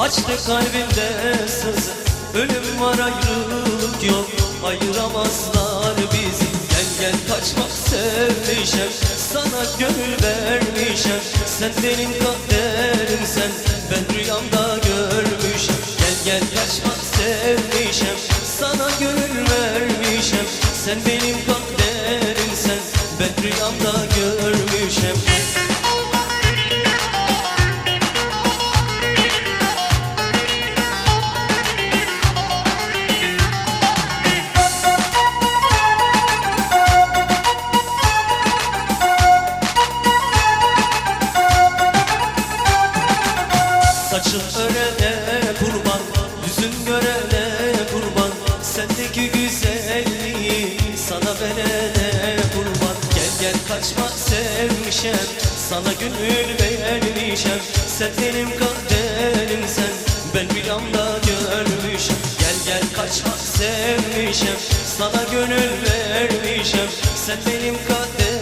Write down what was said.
Açtı kalbimde sızı. Ölüm var ayrılık yok, ayıramazlar bizi. Gel gel kaçmak sevmişem, sana gönül vermişem. Sen benim kaderimsen, ben rüyamda görmüşem. Gel gel kaçmak sevmişem, sana gönül vermişem. Sen benim kaderimsen, ben rüyamda görmüşem. Saçın örene kurban, yüzün görene kurban. Sendeki güzelliği sana verene kurban. Gel gel kaçma sevmişem, sana gönül vermişem. Sen benim kaderimsen, ben rüyamda görmüşem. Gel gel kaçma sevmişem, sana gönül vermişem. Sen benim kaderimsen,